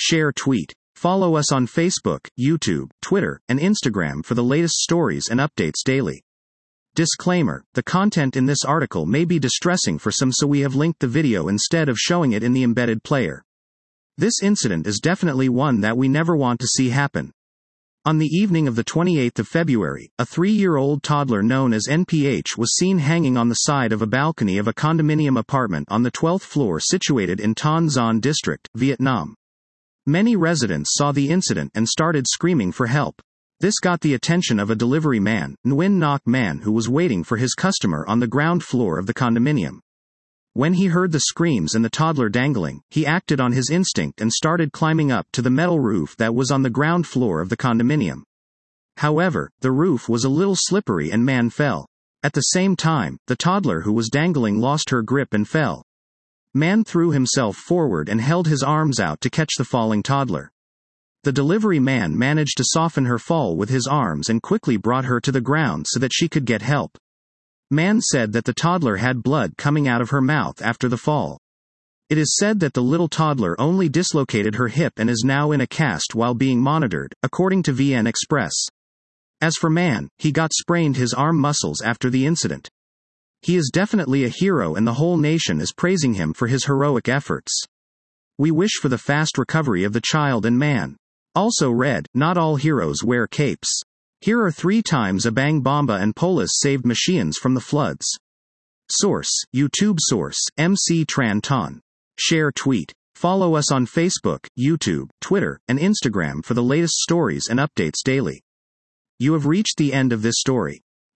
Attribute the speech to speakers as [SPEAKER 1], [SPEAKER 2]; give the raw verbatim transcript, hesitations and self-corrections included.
[SPEAKER 1] Share tweet. Follow us on Facebook, YouTube, Twitter, and Instagram for the latest stories and updates daily. Disclaimer: the content in this article may be distressing for some, so we have linked the video instead of showing it in the embedded player. This incident is definitely one that we never want to see happen. On the evening of the twenty-eighth of February, a three-year-old toddler known as N P H was seen hanging on the side of a balcony of a condominium apartment on the twelfth floor situated in Ton Son District, Vietnam. Many residents saw the incident and started screaming for help. This got the attention of a delivery man, Nguyen Ngoc Man, who was waiting for his customer on the ground floor of the condominium. When he heard the screams and the toddler dangling, he acted on his instinct and started climbing up to the metal roof that was on the ground floor of the condominium. However, the roof was a little slippery and Man fell. At the same time, the toddler who was dangling lost her grip and fell. Man threw himself forward and held his arms out to catch the falling toddler. The delivery man managed to soften her fall with his arms and quickly brought her to the ground so that she could get help. Man said that the toddler had blood coming out of her mouth after the fall. It is said that the little toddler only dislocated her hip and is now in a cast while being monitored, according to V N Express. As for Man, he got sprained his arm muscles after the incident. He is definitely a hero and the whole nation is praising him for his heroic efforts. We wish for the fast recovery of the child and Man. Also read, not all heroes wear capes. Here are three times Abang Bomba and Polis saved machines from the floods. Source, YouTube source, M C Tran Ton. Share tweet. Follow us on Facebook, YouTube, Twitter, and Instagram for the latest stories and updates daily. You have reached the end of this story.